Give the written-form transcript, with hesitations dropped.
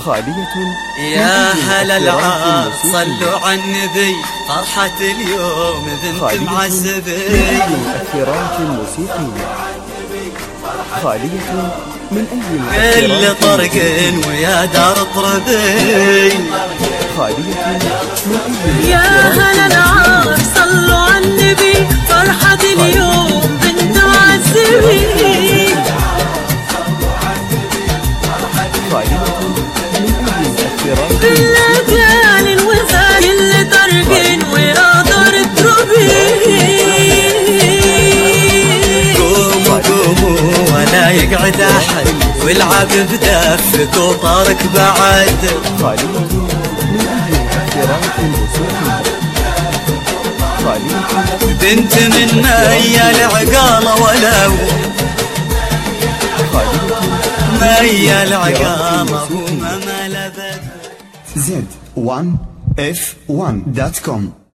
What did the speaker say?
خالية يا هلا العار صلوا على النبي فرحة اليوم بنت معسبي مؤثرات موسيقية خالية من أي كل طرق ويا دار طربي خالية من أي يا هلا العار صلوا على النبي فرحة اليوم بنت معسبي خالية من أي مؤثرات بالليالي الوفا كل طرق ويا دار طربي قوموا قوموا ولا يقعد أحد والعب بدفك وطارك بعد خالية من أي مؤثرات موسيقية خالية بنت من ميا العقالة ولو ميا العقالة وما ملبت Z1F1.com